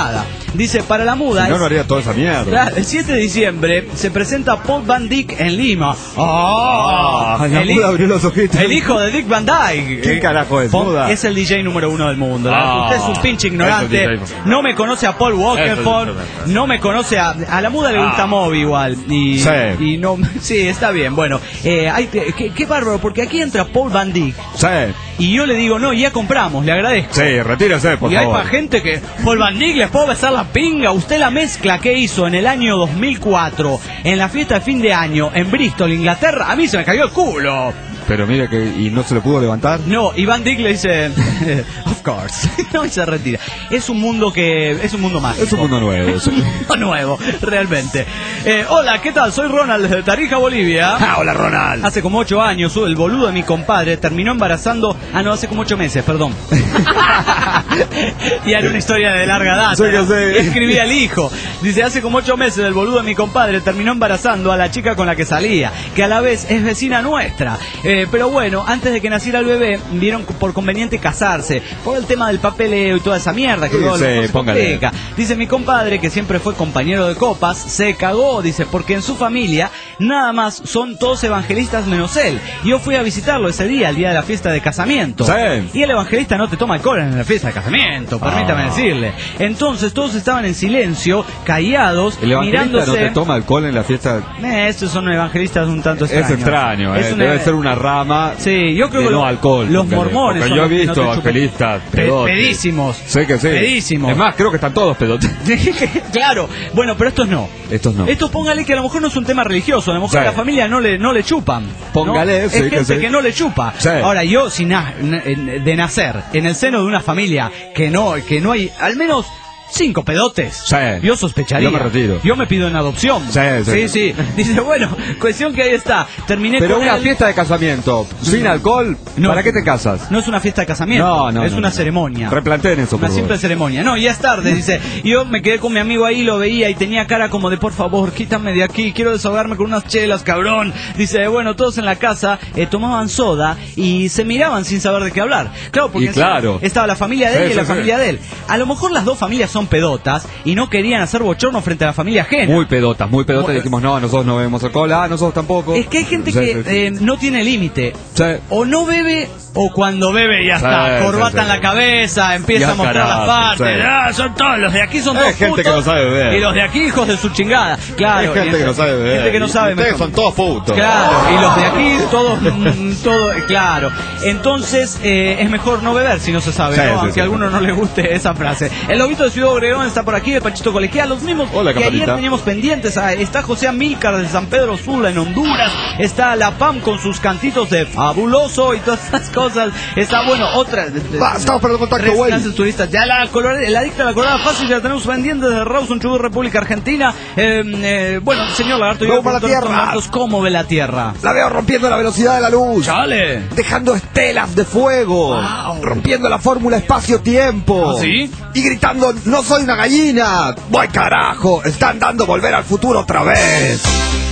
Dice, para la muda... Si no, es- no haría toda esa mierda. Claro, el siete de diciembre se presenta Paul Van Dyk en Lima. ¡Oh! Ah, la el, muda hi- abrió los ojitos. el hijo de Dick Van Dyke. ¿Qué Eh, carajo es, Paul- muda? Es el D J número uno del mundo. Ah, Usted es un pinche ignorante. eso es D J. No me conoce a Paul Walkerford. Eso es- No me conoce a... A la muda le gusta Ah. Moby igual. Y, Sí. y no... Sí, está bien. Bueno, eh, hay, qué, qué bárbaro, porque aquí entra Paul Van Dyk. Sí, Y yo le digo, no, ya compramos, le agradezco. sí, retírese, por y hay favor. para gente que, Paul Van Dyk, les puedo besar la pinga. Usted la mezcla que hizo en el año dos mil cuatro, en la fiesta de fin de año, en Bristol, Inglaterra, a mí se me cayó el culo. Pero mire que... ¿Y no se lo pudo levantar? No, y Van Dyk le dice, of course, no, y se retira. Es un mundo que, es un mundo mágico. Es un mundo nuevo. Es un mundo nuevo, realmente. Eh, hola, ¿qué tal? Soy Ronald de Tarija, Bolivia. Ah, hola, Ronald. Hace como ocho años, el boludo de mi compadre terminó embarazando... Ah, no, hace como ocho meses, perdón. Y era una historia de larga data. Sí, que sé. Y escribía el hijo. Dice, hace como ocho meses el boludo de mi compadre terminó embarazando a la chica con la que salía, que a la vez es vecina nuestra. Eh, pero bueno, antes de que naciera el bebé, vieron por conveniente casarse, por el tema del papeleo y toda esa mierda que Sí, luego sí, se póngale. complica. Dice, mi compadre, que siempre fue compañero de copas, se cagó, dice, porque en su familia nada más son todos evangelistas menos él. Yo fui a visitarlo ese día, el día de la fiesta de casamiento. Sí. Y el evangelista no te toma alcohol en la fiesta de casamiento, permítame Ah. decirle. Entonces todos estaban en silencio, callados, El evangelista mirándose. no te toma alcohol en la fiesta. Eh, estos son evangelistas un tanto extraños. Es extraño, Es eh. una- Debe ser una rama Sí, yo creo de que no lo- alcohol. los póngale. mormones Porque son yo he los que no visto te chupan. evangelistas Pe- pedotes. pedísimos. Sé que sí. Pedísimos. Es más, creo que están todos pedotes. Claro, bueno, pero estos no. Estos no. Esto póngale que a lo mejor no es un tema religioso, a lo mejor Sí. a la familia no le, no le chupan. ¿no? Póngale, Es sí, que gente sí. que no le chupa. Sí. Ahora, yo si na- n- de nacer en el seno de una familia que no, que no hay al menos cinco pedotes, Sí. yo sospecharía. Yo me retiro. Yo me pido en adopción. Sí, sí. sí, sí. Dice, bueno, cuestión que ahí está. Terminé Pero con una él. fiesta de casamiento sin alcohol, No. ¿para qué te casas? No es una fiesta de casamiento, No, no, es no, una no. ceremonia. Replanteen eso, Una por simple favor. ceremonia. No, ya es tarde, dice. Y yo me quedé con mi amigo ahí, lo veía y tenía cara como de, por favor, quítame de aquí, quiero desahogarme con unas chelas, cabrón. Dice, bueno, todos en la casa eh, tomaban soda y se miraban sin saber de qué hablar. Claro, porque Y claro. estaba la familia de Sí, él y sí, la sí. familia de él. A lo mejor las dos familias son pedotas y no querían hacer bochorno frente a la familia ajena. Muy pedotas, muy pedotas. Muy- Dijimos, no, nosotros no bebemos alcohol. Ah, nosotros tampoco. Es que hay gente Sí, que sí, sí. eh, no tiene límite. Sí. O no bebe, o cuando bebe ya Sí, está. sí, Corbata sí. en la cabeza, empieza Ya a mostrar las carajo, partes. sí. Ah, son todos, los de aquí son Hay todos gente que putos, no sabe beber. y los de aquí hijos de su chingada. Claro. Hay gente y- que no sabe beber. Gente que no Y sabe. ustedes mejor. son todos putos. Claro, y los de aquí todos, mm, todo, claro. Entonces eh, es mejor no beber si no se sabe, Sí, ¿no? sí, Aunque sí. a alguno no le guste esa frase. El lobito de Ciudad Obregón está por aquí, el Panchito Colegial, los mismos Hola, que ayer campanita. teníamos pendientes. Ah, está José Amílcar de San Pedro Sula en Honduras, está La Pam con sus cantitos de fabuloso y todas esas cosas. Está, bueno, otra. Va, estamos para el contacto, Tres güey. clases turistas. Ya la, color- la adicta a la colorada fácil ya la tenemos pendiente desde Rawson, Chubut, República Argentina. Eh, eh, bueno, señor Lagarto, yo Vamos para la pregunto a Tierra. Lagartos, ¿cómo ve la Tierra? La veo rompiendo la velocidad de la luz. ¡Chale! Dejando estelas de fuego. Wow. Rompiendo la fórmula espacio-tiempo. ¿Ah, sí? Y gritando, no soy una gallina. ¡Voy carajo! Están dando volver al futuro otra vez.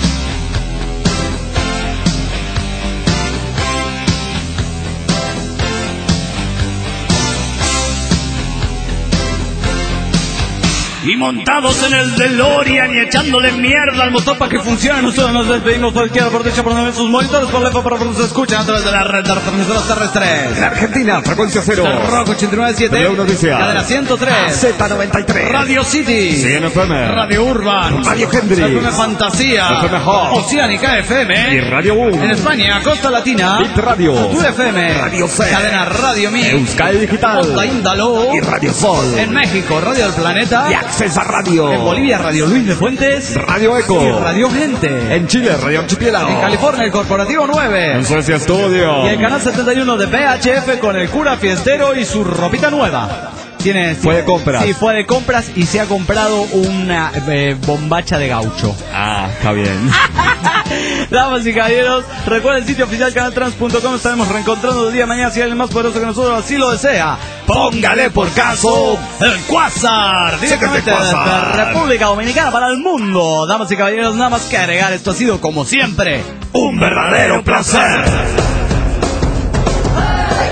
Y montados en el DeLorean y echándole mierda al motor para que funcione, nosotros nos despedimos por izquierda, por derecha, por donde ven sus monitores, por lejos, para que nos escuchen a través de la red de retransmisoras terrestres. En Argentina, frecuencia cero. Rock ochenta y nueve punto siete, W Noticias. Cadena ciento tres, Z noventa y tres. Radio City, C N F M. Radio Urban, Radio Hendrix. F M Fantasía, F M Hot. Oceánica F M, Y Radio Boom. en España, Costa Latina, Bit Radio. Cultura F M, Radio C. Cadena Radio Mix, Euskadi Digital. Onda Índalo, Y Radio Sol. en México, Radio del Planeta, Y Accesa Radio. en Bolivia, Radio Luis de Fuentes, Radio Eco. y Radio Gente, En Chile, Radio Archipiélago. en California, el Corporativo nueve, En Suecia Studio. y el canal setenta y uno de P H F con el cura fiestero y su ropita nueva. Tiene, Fue de compras. Sí, fue de compras y se ha comprado una eh, bombacha de gaucho. Ah, está bien. Damas y caballeros, recuerden el sitio oficial canaltrans punto com. Estaremos reencontrando el día de mañana si alguien más poderoso que nosotros así lo desea. Póngale por caso el Quasar, directamente Quasar. desde República Dominicana para el mundo. Damas y caballeros, nada más que agregar, esto ha sido como siempre Un verdadero placer.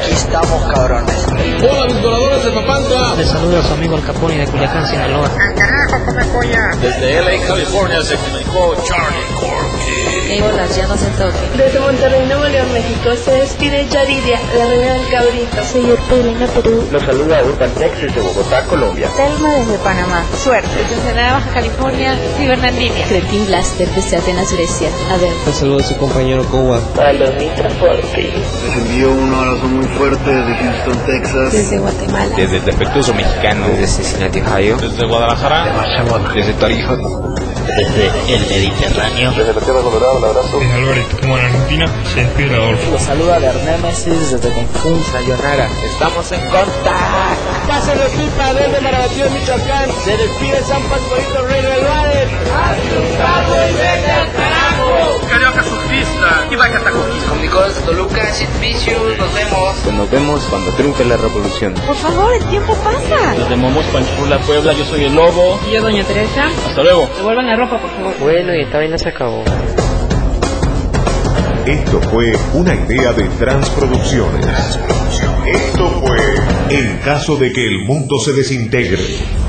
aquí estamos, cabrones. Hola, mis voladores de Papantla. Les saluda a su amigo El Capone de Culiacán, Sinaloa. ¡Al carajo, come polla! Desde L A, California, se comunicó Charlie Corky. Hey, hola, ya no se toque. Desde Monterrey, Nuevo León, México, se despide Yaridia, la reina del cabrito. Soy Orpelina, Perú. Los saluda Urban Texas de Bogotá, Colombia. Telma desde Panamá. Suerte. Desde Ciudad Baja California, Cibernandinia. Cretin Blaster desde Atenas, Grecia. A ver. Un saludo a su compañero Kowa. Para los transporte. Les envío un abrazo muy fuerte desde Houston, Texas. Desde Guatemala. Desde el defectuoso mexicano. Desde Cincinnati, Ohio. Desde Guadalajara. Desde Tarija. Desde el Mediterráneo. Desde la Tierra Colorada, un abrazo. Desde Alberto, como en Argentina, se despide Adolfo. Los saluda de Arnemesis desde Cancún. Sayonara, estamos en contacto. Pásenlo pipa desde Marabatío, Michoacán. Se despide San Pascualito, Rey del Valle. ¡Haz un cabo y vete al carajo! Carioca surfista, y va a Catacoquis. Con Nicolás de Toluca, Sid Vicious, nos vemos. Pues nos vemos cuando triunfe la revolución. Por favor, el tiempo pasa. Desde Momos, Panchurla, Puebla, yo soy el Lobo. Y yo, Doña Teresa. Hasta luego. Devuelvan la ropa, por favor. Bueno, y esta vaina se acabó. Esto fue una idea de Transproducciones. Esto fue En caso de que el mundo se desintegre.